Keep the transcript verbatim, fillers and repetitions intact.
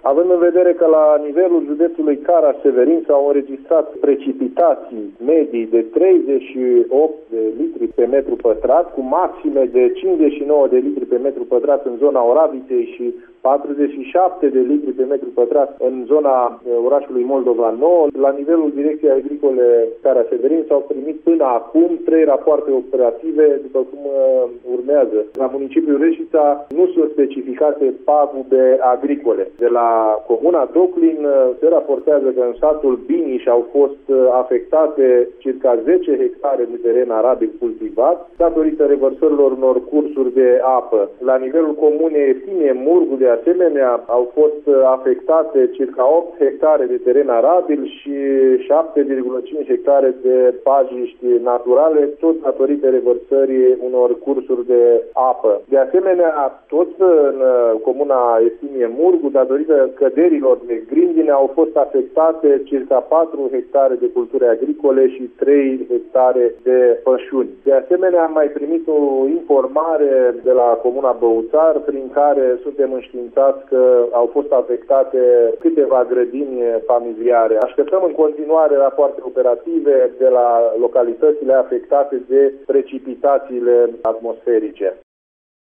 Având în vedere că la nivelul județului Cara-Severin s-au înregistrat precipitații medii de treizeci și opt de litri pe metru pătrat, cu maxime de cincizeci și nouă de litri pe metru pătrat în zona Oraviței și patruzeci și șapte de litri pe metru pătrat în zona orașului Moldova Nouă. La nivelul Direcției Agricole Cara-Severin s-au primit până acum trei rapoarte operative, după cum urmează. La municipiul Reșița nu sunt specificate pagube agricole. De la comuna Doclin se raportează că în satul Biniș au fost afectate circa zece hectare de teren arabil cultivat datorită revărsărilor unor cursuri de apă. La nivelul comunei Efimie Murgu, de asemenea, au fost afectate circa opt hectare de teren arabil și șapte virgulă cinci hectare de pajiști naturale, tot datorită revărsării unor cursuri de apă. De asemenea, tot în comuna Efimie Murgu, datorită căderilor de grindine, au fost afectate circa patru hectare de culturi agricole și trei hectare de pășuni. De asemenea, am mai primit o informare de la comuna Băuțar, prin care suntem înștiințați că au fost afectate câteva grădini familiare. Așteptăm în continuare rapoarte operative de la localitățile afectate de precipitațiile atmosferice.